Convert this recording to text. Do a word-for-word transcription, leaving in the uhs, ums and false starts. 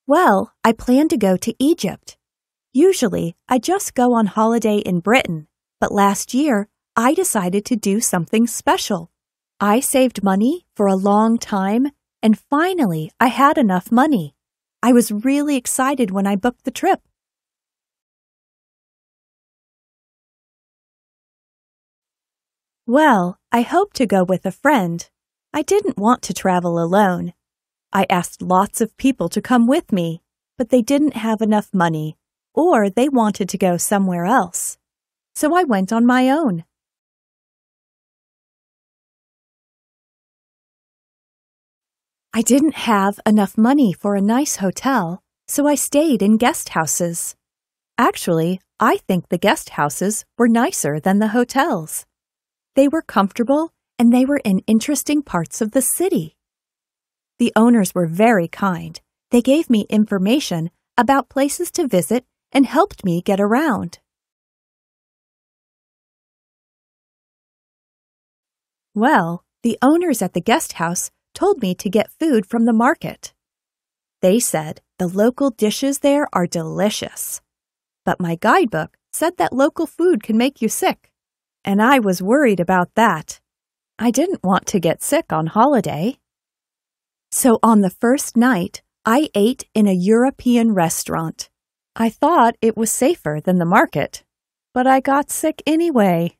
Well, I plan to go to Egypt. Usually, I just go on holiday in Britain, but last year, I decided to do something special. I saved money for a long time, and finally, I had enough money. I was really excited when I booked the trip. Well, I hoped to go with a friend. I didn't want to travel alone. I asked lots of people to come with me, but they didn't have enough money, or they wanted to go somewhere else. So I went on my own. I didn't have enough money for a nice hotel, so I stayed in guest houses. Actually, I think the guest houses were nicer than the hotels. They were comfortable and they were in interesting parts of the city. The owners were very kind. They gave me information about places to visit and helped me get around. Well, the owners at the guest house told me to get food from the market. They said the local dishes there are delicious. But my guidebook said that local food can make you sick, and I was worried about that. I didn't want to get sick on holiday. So on the first night, I ate in a European restaurant. I thought it was safer than the market, but I got sick anyway.